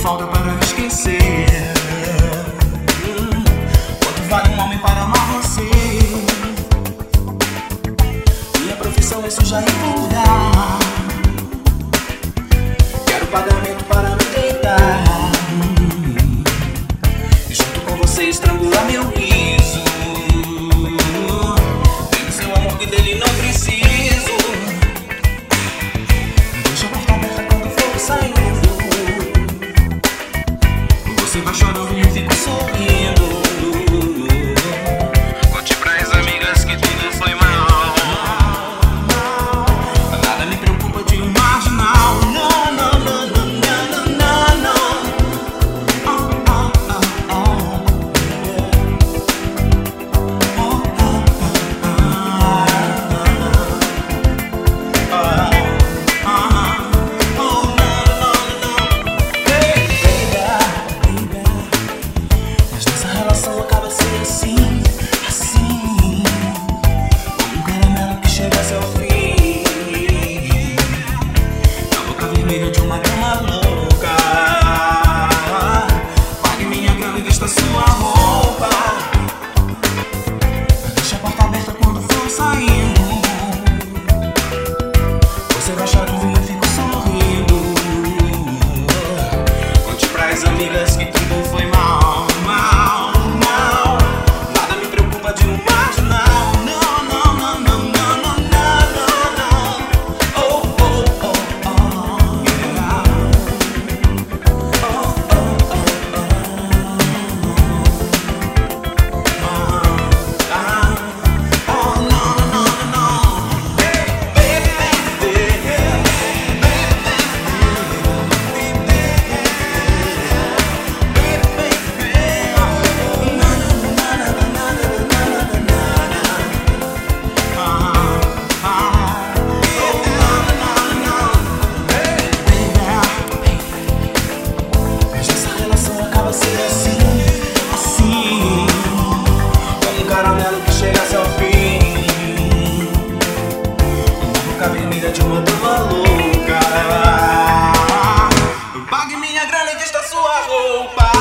folga para me esquecer. Quanto vale um homem para amar você? Minha profissão é suja e vulgar. Quero pagamento para me deitar e junto com você estrangular meu riso. Tem seu amor que dele não preciso. Deixa a porta aberta quando o fogo saindo. Você vai chorando e eu fico sorrindo. Conte pras amigas que tudo foi mal. Nada me preocupa de um marginal. Não, não, não, não, não, não, não. Mas nossa relação acaba assim, assim, como um caramelo que chega a seu fim, na boca vermelha de uma cama louca. Pague minha grana e vista sua roupa. Deixa a porta aberta quando for saindo. Você vai chorando e eu fico sorrindo. Conte pras amigas que tudo foi mal, mal, mal. Nada me preocupa de um marginal. Não, não, não, não, não, não, não, não. Oh, oh, oh, oh, yeah. Oh, oh, oh, oh. Oh, não, não, não. Baby, baby, mas essa relação acaba sendo assim, assim, como um caramelo que chega a seu fim, uma boca vermelha de uma dama louca. Pague minha grana e vista sua roupa.